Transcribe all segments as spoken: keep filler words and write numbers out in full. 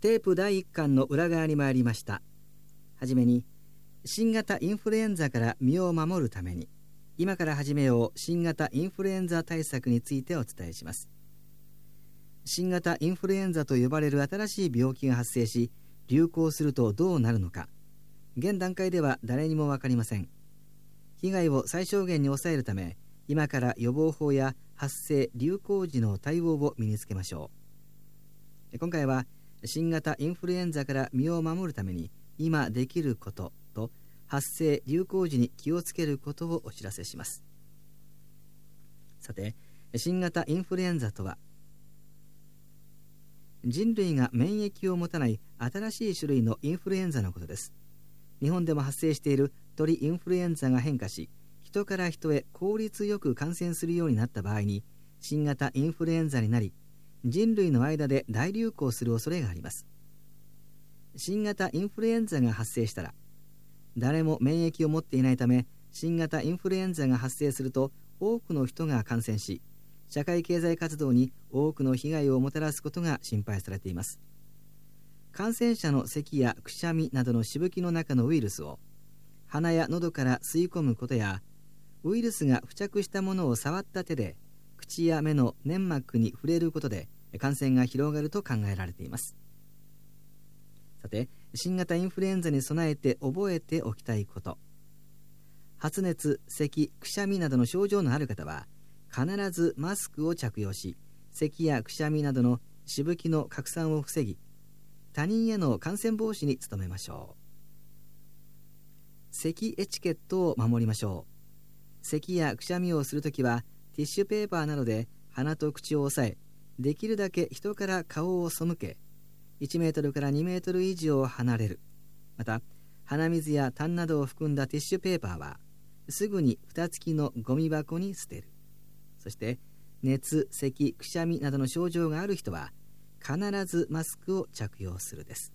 テープだいいっかんの裏側に参りました。はじめに、新型インフルエンザから身を守るために、今から始めよう新型インフルエンザ対策についてお伝えします。新型インフルエンザと呼ばれる新しい病気が発生し、流行するとどうなるのか、現段階では誰にも分かりません。被害を最小限に抑えるため、今から予防法や発生・流行時の対応を身につけましょう。今回は、新型インフルエンザから身を守るために今できることと、発生・流行時に気をつけることをお知らせします。さて、新型インフルエンザとは、人類が免疫を持たない新しい種類のインフルエンザのことです。日本でも発生している鳥インフルエンザが変化し、人から人へ効率よく感染するようになった場合に、新型インフルエンザになり、人類の間で大流行する恐れがあります。新型インフルエンザが発生したら、誰も免疫を持っていないため、新型インフルエンザが発生すると多くの人が感染し、社会経済活動に多くの被害をもたらすことが心配されています。感染者の咳やくしゃみなどのしぶきの中のウイルスを鼻や喉から吸い込むことや、ウイルスが付着したものを触った手で口や目の粘膜に触れることで感染が広がると考えられています。さて、新型インフルエンザに備えて覚えておきたいこと。発熱、咳、くしゃみなどの症状のある方は、必ずマスクを着用し、咳やくしゃみなどのしぶきの拡散を防ぎ、他人への感染防止に努めましょう。咳エチケットを守りましょう。咳やくしゃみをするときは、ティッシュペーパーなどで鼻と口を押さえ、できるだけ人から顔を背け、いちメートルからにメートル以上離れる。また、鼻水や痰などを含んだティッシュペーパーは、すぐに蓋付きのゴミ箱に捨てる。そして、熱、咳、くしゃみなどの症状がある人は、必ずマスクを着用するです。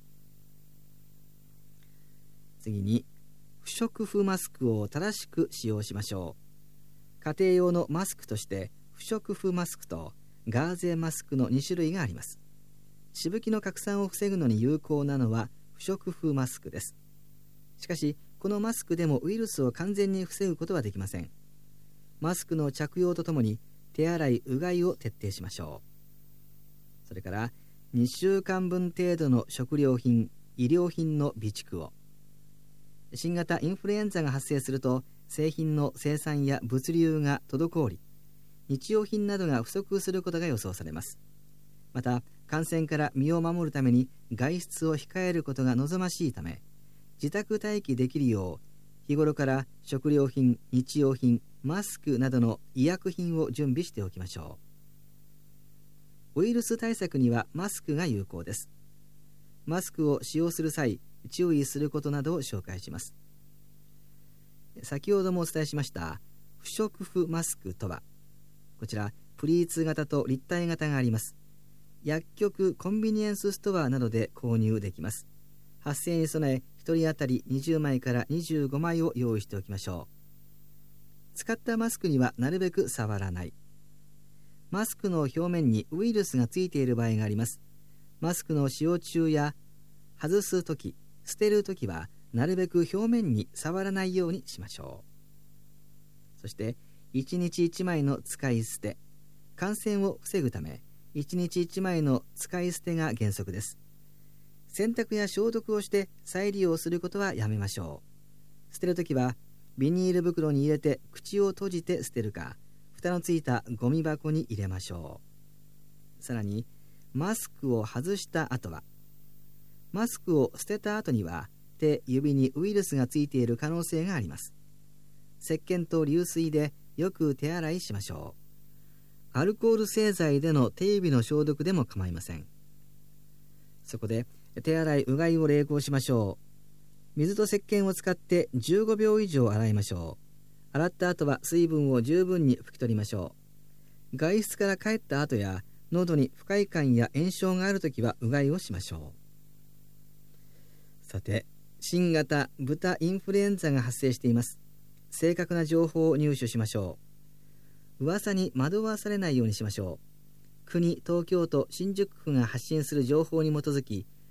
次に、不織布マスクを正しく使用しましょう。家庭用のマスクとして、不織布マスクとガーゼマスクのに種類があります。しぶきの拡散を防ぐのに有効なのは不織布マスクです。しかし、このマスクでもウイルスを完全に防ぐことはできません。マスクの着用とともに手洗い・うがいを徹底しましょう。それからにしゅうかんぶん程度の食料品・医療品の備蓄を。新型インフルエンザが発生すると、製品の生産や物流が滞り、日用品などが不足することが予想されます。また、感染から身を守るために外出を控えることが望ましいため、自宅待機できるよう、日頃から食料品、日用品、マスクなどの医薬品を準備しておきましょう。ウイルス対策にはマスクが有効です。マスクを使用する際、注意することなどを紹介します。先ほどもお伝えしました不織布マスクとは、こちらプリーツ型と立体型があります。薬局、コンビニエンスストアなどで購入できます。発生に備え、ひとり当たりにじゅうまいからにじゅうごまいを用意しておきましょう。使ったマスクにはなるべく触らない。マスクの表面にウイルスがついている場合があります。マスクの使用中や外すとき、捨てるときはなるべく表面に触らないようにしましょう。そしていちにちいちまいの使い捨て。感染を防ぐためいちにちいちまいの使い捨てが原則です。洗濯や消毒をして再利用することはやめましょう。捨てるときはビニール袋に入れて口を閉じて捨てるか、蓋のついたゴミ箱に入れましょう。さらにマスクを外した後は、マスクを捨てた後には手、指にウイルスがついている可能性があります。石鹸と流水でよく手洗いしましょう。アルコール製剤での手指の消毒でも構いません。そこで手洗い・うがいを励行しましょう。水と石鹸を使ってじゅうごびょう以上洗いましょう。洗った後は水分を十分に拭き取りましょう。外出から帰った後や喉に不快感や炎症があるときはうがいをしましょう。さて、新型豚インフルエンザが発生しています。正確な情報を入手しましょう。噂に惑わされないようにしましょう。国、東京都、新宿区が発信する情報に基づき、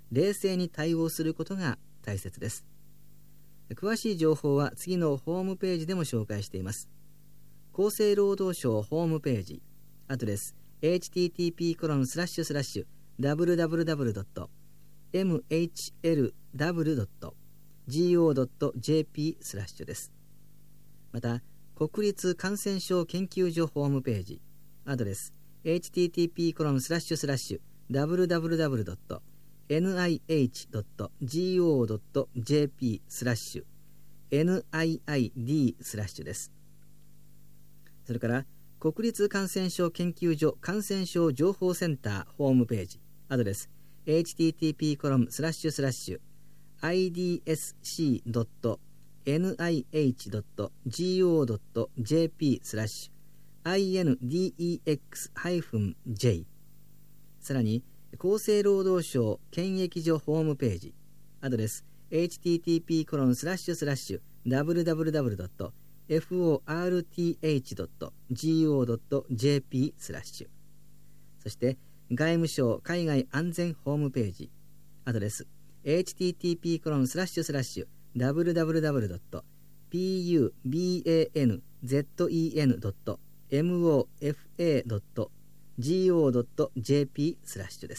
冷静に対応することが大切です。詳しい情報は次のホームページでも紹介しています。厚生労働省ホームページ、アドレス エイチティーティーピーコロンスラッシュスラッシュダブリューダブリューダブリュードットエムエイチエルダブリュードットジーオードットジェーピー スラッシュです。また、国立感染症研究所ホームページ、アドレス エイチティーティーピーコロンスラッシュスラッシュダブリューダブリューダブリュードットエヌアイエイチドットジーオードットジェーピー スラッシュ エヌアイアイディー スラッシュです。それから国立感染症研究所感染症情報センターホームページ、アドレス エイチティーティーピーコロンスラッシュスラッシュアイディーエスシードットエヌアイエイチドットジーオードットジェーピー スラッシュアイエヌディーイーエックスジェイ、 さらに厚生労働省検疫所ホームページ、アドレス エイチティーティーピーコロンスラッシュスラッシュダブリューダブリューダブリュードットフォーアールティーエイチドットジーオードットジェーピー スラッシュ、そして外務省海外安全ホームページ、アドレス エイチティーティーピーコロンスラッシュスラッシュダブリューダブリューダブリュードットピーユービーエーエヌゼットイーエヌドットエムオーエフエードットジーオードットジェーピー スラッシュです。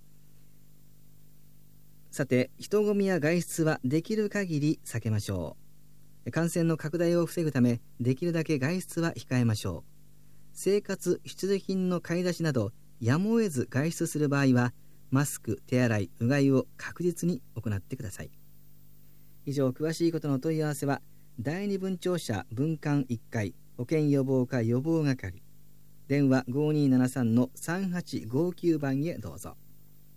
さて、人混みや外出はできる限り避けましょう。感染の拡大を防ぐため、できるだけ外出は控えましょう。生活必需品の買い出しなど、やむを得ず外出する場合は、マスク、手洗い、うがいを確実に行ってください。以上、詳しいことの問い合わせは、第二分庁舎分館いっかい保健予防課予防係、電話 ごにーななさんのさんはちごきゅう 番へどうぞ。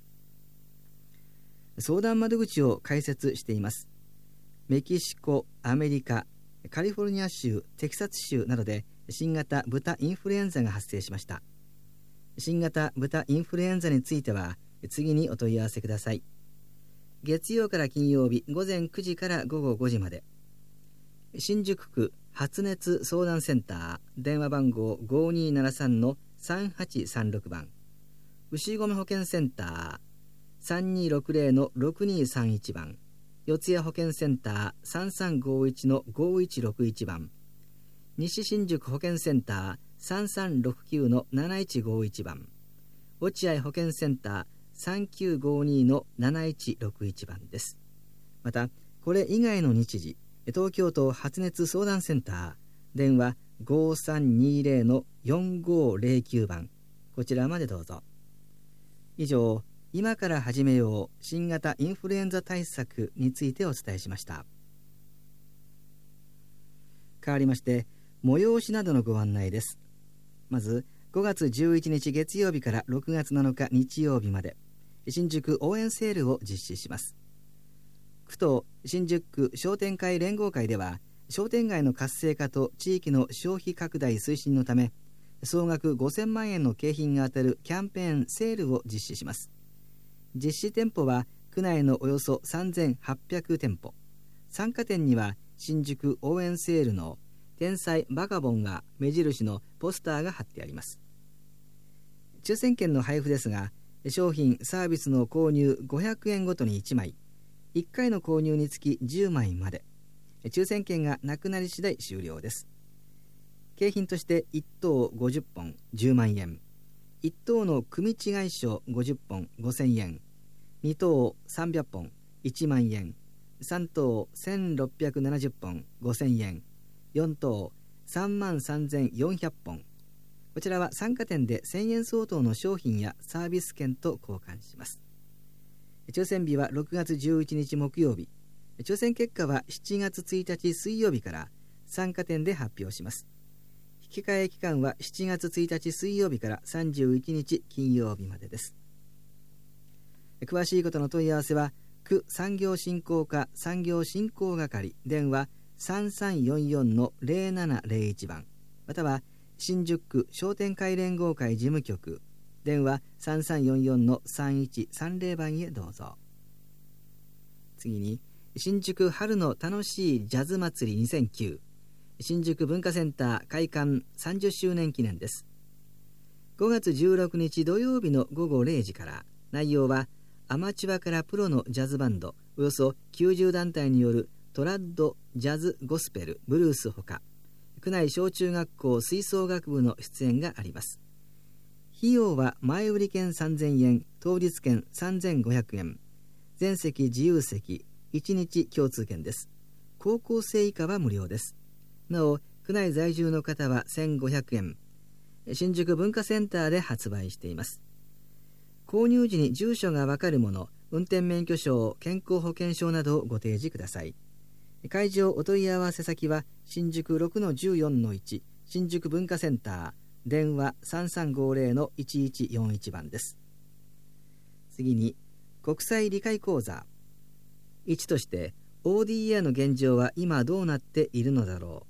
相談窓口を開設しています。メキシコ、アメリカ、カリフォルニア州、テキサス州などで新型豚インフルエンザが発生しました。新型豚インフルエンザについては次にお問い合わせください。月曜から金曜日午前くじから午後ごじまで。新宿区発熱相談センター、電話番号 ごにーななさんのさんはちさんろく 番。牛込保健センターさんにーろくぜろのろくにーさんいち番。四谷保健センターさんさんごいちのごいちろくいち番。西新宿保健センターさんさんろくきゅうのなないちごいち番。落合保健センターさんきゅうごにのなないちろくいち番です。また、これ以外の日時、東京都発熱相談センター、電話ごさんにーぜろのよんごぜろきゅう番、こちらまでどうぞ。以上、今から始めよう新型インフルエンザ対策についてお伝えしました。変わりまして、催しなどのご案内です。まず、ごがつじゅういちにち月曜日からろくがつなのか日曜日まで、新宿応援セールを実施します。区と新宿区商店会連合会では、商店街の活性化と地域の消費拡大推進のため、総額ごせんまんえんの景品が当たるキャンペーンセールを実施します。実施店舗は区内のおよそさんぜんはっぴゃくてんぽ。参加店には新宿応援セールの天才バカボンが目印のポスターが貼ってあります。抽選券の配布ですが、商品サービスの購入ごひゃくえんごとにいちまい、いっかいの購入につきじゅうまいまで、抽選券がなくなり次第終了です。景品としていっとうごじゅっぽんじゅうまんえん、いっとうの組違い賞ごじゅっぽんごせんえん、にとうさんびゃっぽんいちまんえん、さんとうせんろっぴゃくななじゅっぽんごせんえん、よんとうさんまんさんぜんよんひゃっぽん。こちらは参加店でせんえん相当の商品やサービス券と交換します。抽選日はろくがつじゅういちにち木曜日。抽選結果はしちがつついたち水曜日から参加店で発表します。引き換え期間はしちがつついたち水曜日からさんじゅういちにち金曜日までです。詳しいことの問い合わせは、区産業振興課産業振興係、電話さんさんよんよんのぜろななぜろいち番、または新宿区商店会連合会事務局、電話さんさんよんよんのさんいちさんぜろ番へどうぞ。次に、新宿春の楽しいジャズ祭りにせんきゅう、新宿文化センター開館さんじゅっしゅうねん記念です。ごがつじゅうろくにち土曜日のごごれいじから、内容はアマチュアからプロのジャズバンドおよそきゅうじゅうだんたいによるトラッドジャズゴスペルブルースほか、区内小中学校吹奏楽部の出演があります。費用は前売り券さんぜんえん、当日券さんぜんごひゃくえん、全席自由席、いちにち共通券です。高校生以下は無料です。なお、区内在住の方はせんごひゃくえん、新宿文化センターで発売しています。購入時に住所がわかるもの、運転免許証、健康保険証などをご提示ください。会場お問い合わせ先は新宿 ろくのじゅうよんのいち 新宿文化センター、電話 さんさんごゼロのいちいちよんいち 番です。次に国際理解講座いちとして オーディーエー の現状は今どうなっているのだろ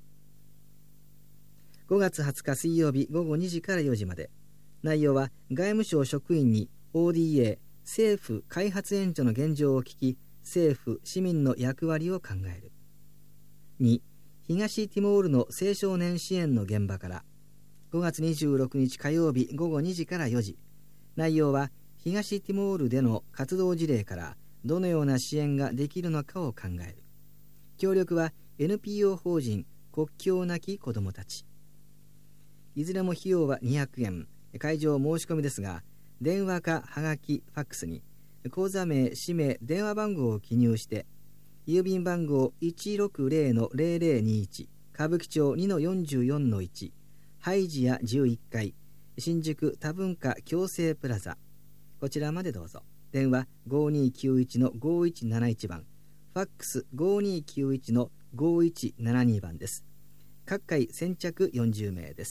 う。ごがつはつか水曜日ごごにじからよじまで。内容は外務省職員に オーディーエー 政府開発援助の現状を聞き、政府市民の役割を考える。に東ティモールの青少年支援の現場から。ごがつにじゅうろくにち火曜日ごごにじからよじ。内容は東ティモールでの活動事例からどのような支援ができるのかを考える。協力は エヌピーオー 法人国境なき子どもたち。いずれも費用はにひゃくえん。会場申し込みですが、電話かはがきファックスに口座名、氏名、電話番号を記入して、郵便番号 いちろくゼロのゼロゼロにいち 歌舞伎町 にのよんじゅうよんのいち ハイジアじゅういっかい新宿多文化共生プラザ、こちらまでどうぞ。電話ごにきゅういちのごいちなないちばん、ファックスごにきゅういちのごいちななにばんです。各回先着よんじゅうめいです。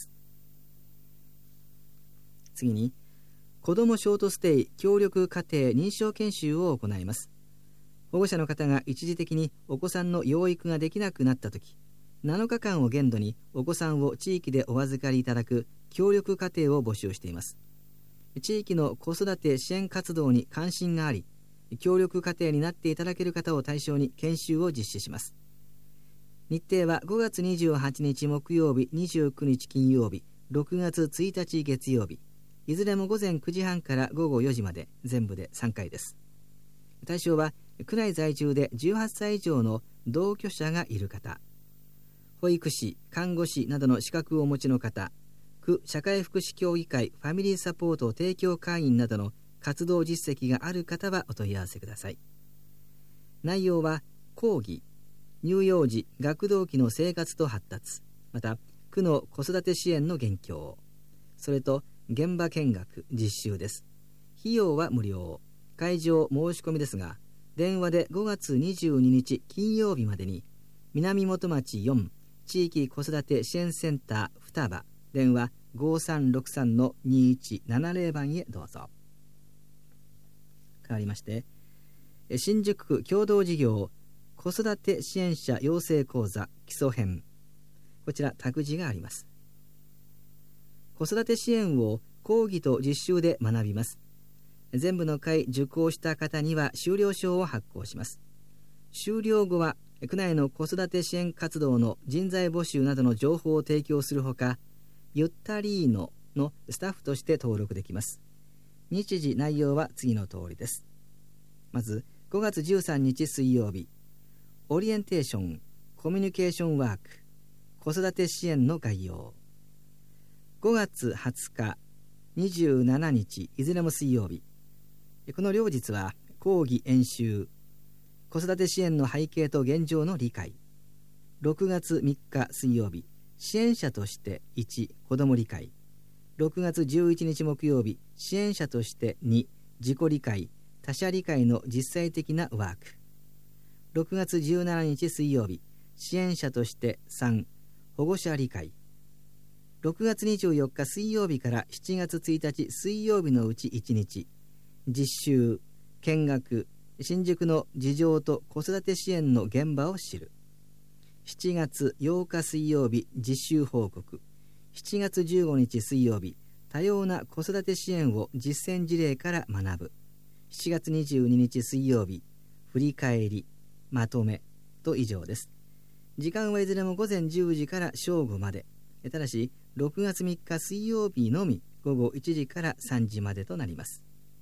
次に子どもショートステイ協力家庭認証研修を行います。保護者の方が一時的にお子さんの養育ができなくなったとき、なのかかんを限度にお子さんを地域でお預かりいただく協力家庭を募集しています。地域の子育て支援活動に関心があり、協力家庭になっていただける方を対象に研修を実施します。日程はごがつにじゅうはちにち木曜日、にじゅうくにち金曜日、ろくがつついたち月曜日、いずれもごぜんくじはんからごごよじまで、全部でさんかいです。対象は区内在住でじゅうはっさい以上の同居者がいる方、保育士、看護師などの資格をお持ちの方、区社会福祉協議会ファミリーサポート提供会員などの活動実績がある方はお問い合わせください。内容は講義、乳幼児学童期の生活と発達、また区の子育て支援の現況、それと現場見学実習です。費用は無料。会場申し込みですが、電話でごがつにじゅうににち金曜日までに南本町よん地域子育て支援センター双葉、電話ごさんろくさんのにいちななゼロばんへどうぞ。変わりまして、新宿区共同事業子育て支援者養成講座基礎編、こちら託児があります。子育て支援を講義と実習で学びます。全部の回受講した方には修了証を発行します。修了後は区内の子育て支援活動の人材募集などの情報を提供するほか、ゆったりーののスタッフとして登録できます。日時内容は次の通りです。まずごがつじゅうさんにち水曜日、オリエンテーションコミュニケーションワーク子育て支援の概要。ごがつはつか、にじゅうしちにちいずれも水曜日、この両日は講義演習子育て支援の背景と現状の理解。ろくがつみっか水曜日、支援者としていち子ども理解。ろくがつじゅういちにち木曜日、支援者としてに自己理解他者理解の実際的なワーク。ろくがつじゅうしちにち水曜日、支援者としてさん保護者理解。ろくがつにじゅうよっか水曜日からしちがつついたち水曜日のうちいちにち、実習、見学、新宿の事情と子育て支援の現場を知る。しちがつようか水曜日、実習報告。しちがつじゅうごにち水曜日、多様な子育て支援を実践事例から学ぶ。しちがつにじゅうににち水曜日、振り返り、まとめと以上です。時間はいずれもごぜんじゅうじから正午まで。ただしろくがつみっか水曜日のみ午後いちじからさんじまでとなります。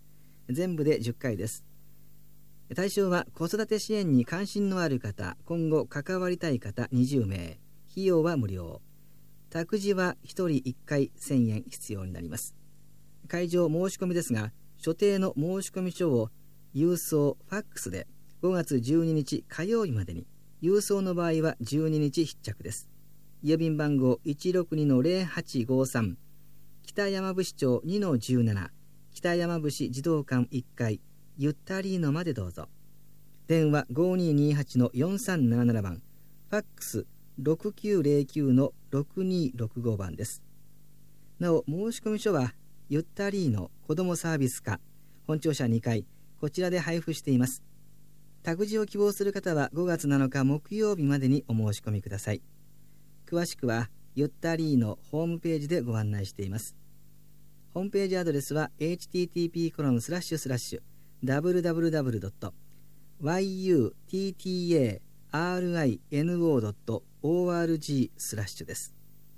全部でじゅっかいです。対象は子育て支援に関心のある方、今後関わりたい方にじゅうめい。費用は無料。託児はひとりいっかいせんえん必要になります。会場申し込みですが、所定の申し込み書を郵送ファックスでごがつじゅうににち火曜日までに、郵送の場合はじゅうににち必着です。郵便番号 いちろくにのゼロはちごさん、北山伏町 にのじゅうなな、北山伏児童館いっかい、ゆったりーのまでどうぞ。電話 ごにーにーはちのよんさんななな 番、ファックス ろくきゅうゼロきゅうのろくにーろくご 番です。なお、申し込み書はゆったりーの子どもサービス課、本庁舎にかい、こちらで配布しています。託児を希望する方はごがつなのか木曜日までにお申し込みください。詳しくはゆったりーのホームページでご案内しています。ホームページアドレスは エイチティーティーピーコロンスラッシュスラッシュダブリュダブリュダブリュドットワイユーティーティーエーアールアイエヌオードットオーアールジー スラッシュです。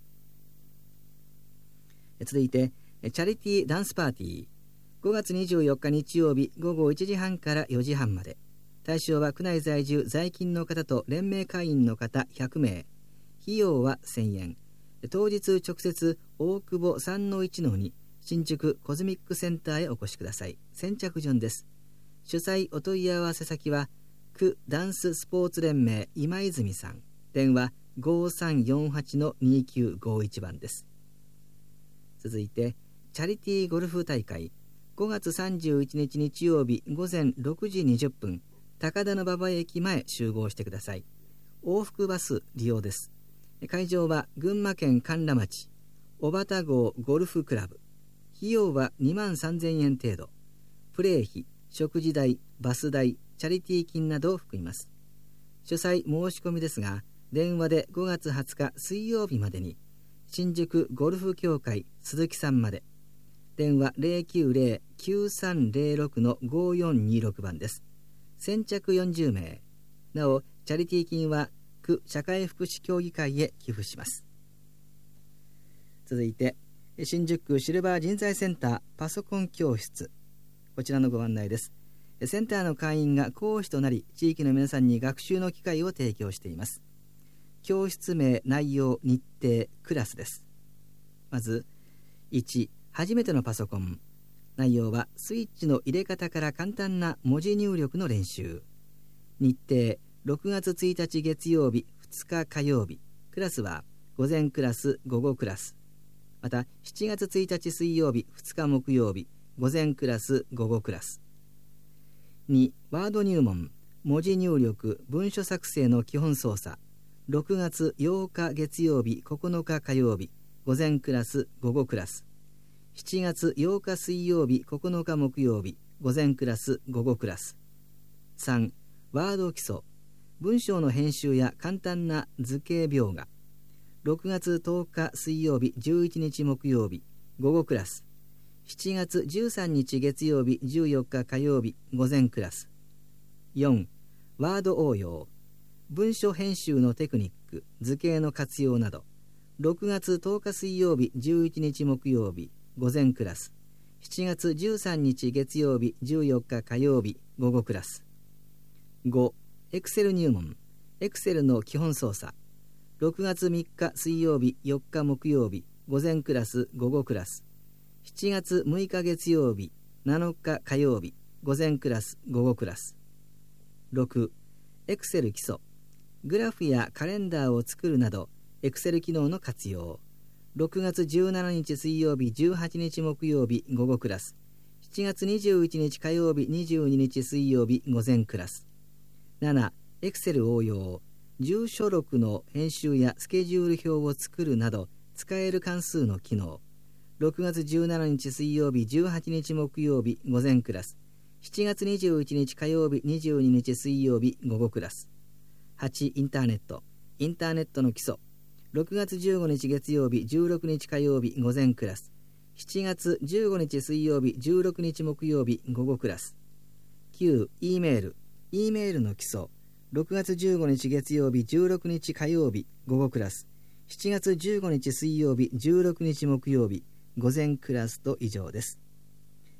続いてチャリティーダンスパーティー、ごがつにじゅうよっか日曜日ごごいちじはんからよじはんまで。対象は区内在住在勤の方と連盟会員の方ひゃくめい。費用はせんえん。当日直接大久保 さんのいちのに 新宿コズミックセンターへお越しください。先着順です。主催お問い合わせ先は区ダンススポーツ連盟今泉さん、電話 ごさんよんはちのにきゅうごいち 番です。続いてチャリティーゴルフ大会、ごがつさんじゅういちにち日曜日ごぜんろくじにじゅっぷん、高田馬場駅前集合してください。往復バス利用です。会場は群馬県甘楽町小幡郷ゴルフクラブ。費用はにまんさんぜんえん程度。プレー費、食事代、バス代、チャリティー金などを含みます。主催申し込みですが、電話でごがつはつか水曜日までに、新宿ゴルフ協会鈴木さんまで。電話 ゼロきゅうゼロ きゅうさんゼロろくのごよんにろく 番です。先着よんじゅうめい。なお、チャリティー金は区社会福祉協議会へ寄付します。続いて新宿区シルバー人材センターパソコン教室、こちらのご案内です。センターの会員が講師となり、地域の皆さんに学習の機会を提供しています。教室名、内容、日程、クラスです。まずいち、初めてのパソコン。内容はスイッチの入れ方から簡単な文字入力の練習。日程、ろくがつついたち月曜日、ふつか火曜日。クラスは午前クラス、午後クラス。またしちがつついたち水曜日、ふつか木曜日、午前クラス、午後クラス。に、ワード入門、文字入力、文書作成の基本操作。ろくがつようか月曜日、ここのか火曜日、午前クラス、午後クラス。しちがつようか水曜日、ここのか木曜日、午前クラス、午後クラス。さん、ワード基礎、文章の編集や簡単な図形描画。ろくがつとおか水曜日、じゅういちにち木曜日、午後クラス。しちがつじゅうさんにち月曜日、じゅうよっか火曜日、午前クラス。よん、ワード応用、文書編集のテクニック、図形の活用など。ろくがつとおか水曜日、じゅういちにち木曜日、午前クラス。しちがつじゅうさんにち月曜日、じゅうよっか火曜日、午後クラス。ご、エクセル入門、エクセルの基本操作。ろくがつみっか水曜日、よっか木曜日、午前クラス、午後クラス。しちがつむいか月曜日、なのか火曜日、午前クラス、午後クラス。ろく、エクセル基礎、グラフやカレンダーを作るなど、エクセル機能の活用。ろくがつじゅうしちにち水曜日、じゅうはちにち木曜日、午後クラス。しちがつにじゅういちにち火曜日、にじゅうににち水曜日、午前クラス。なな、エクセル応用、住所録の編集やスケジュール表を作るなど、使える関数の機能。ろくがつじゅうしちにち水曜日、じゅうはちにち木曜日、午前クラス。しちがつにじゅういちにち火曜日、にじゅうににち水曜日、午後クラス。はち、インターネット、インターネットの基礎。ろくがつじゅうごにち月曜日、じゅうろくにち火曜日、午前クラス。しちがつじゅうごにち水曜日、じゅうろくにち木曜日、午後クラス。きゅう、E メール、E メールの基礎。ろくがつじゅうごにち月曜日、じゅうろくにち火曜日、午後クラス。しちがつじゅうごにち水曜日、じゅうろくにち木曜日、午前クラスと以上です。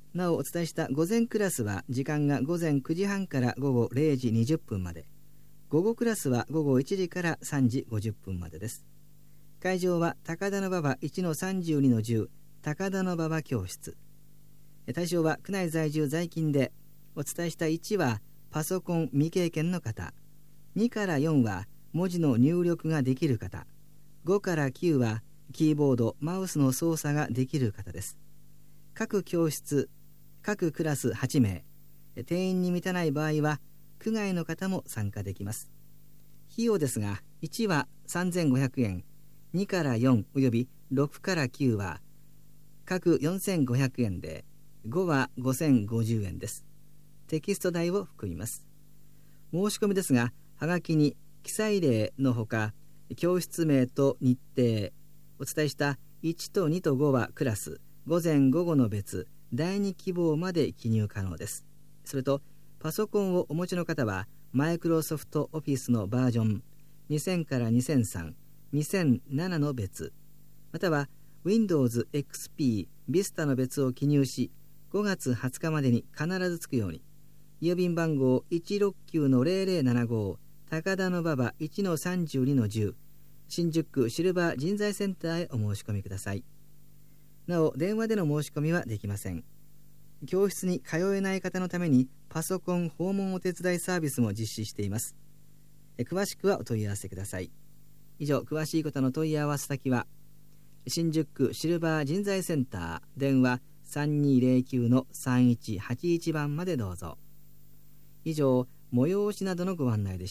なおお伝えした午前クラスは時間が午前くじはんから午後れいじにじゅっぷんまで、午後クラスは午後いちじからさんじごじゅっぷんまでです。会場は高田馬場 いちのさんじゅうにのじゅう 高田馬場教室。対象は区内在住在勤で、お伝えしたいちはパソコン未経験の方、にからよんは文字の入力ができる方、ごからきゅうはキーボードマウスの操作ができる方です。各教室各クラスはちめい、定員に満たない場合は区外の方も参加できます。費用ですが、いちはさんぜんごひゃくえん、にからよんおよびろくからきゅうは各よんせんごひゃくえんで、ごはごせんごじゅうえんです。テキスト代を含みます。申し込みですが、はがきに記載例のほか、教室名と日程、お伝えしたいちとにとごはクラス、午前午後の別、だいに希望まで記入可能です。それと、パソコンをお持ちの方は、マイクロソフトオフィスのバージョンにせんからにせんさん、にせんななの別、または Windows エックスピー、Vista の別を記入し、ごがつはつかまでに必ずつくように、郵便番号 いちろくきゅうのぜろぜろななご、高田馬場 いちのさんじゅうにのじゅう、新宿区シルバー人材センターへお申し込みください。なお、電話での申し込みはできません。教室に通えない方のためにパソコン訪問お手伝いサービスも実施しています。詳しくはお問い合わせください。以上、詳しいことの問い合わせ先は新宿区シルバー人材センター、電話 さんにーぜろきゅうのさんいちはちいち 番までどうぞ。以上、催しなどのご案内でした。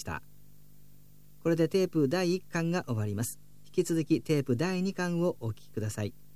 これでテープだいいっかんが終わります。引き続きテープだいにかんをお聞きください。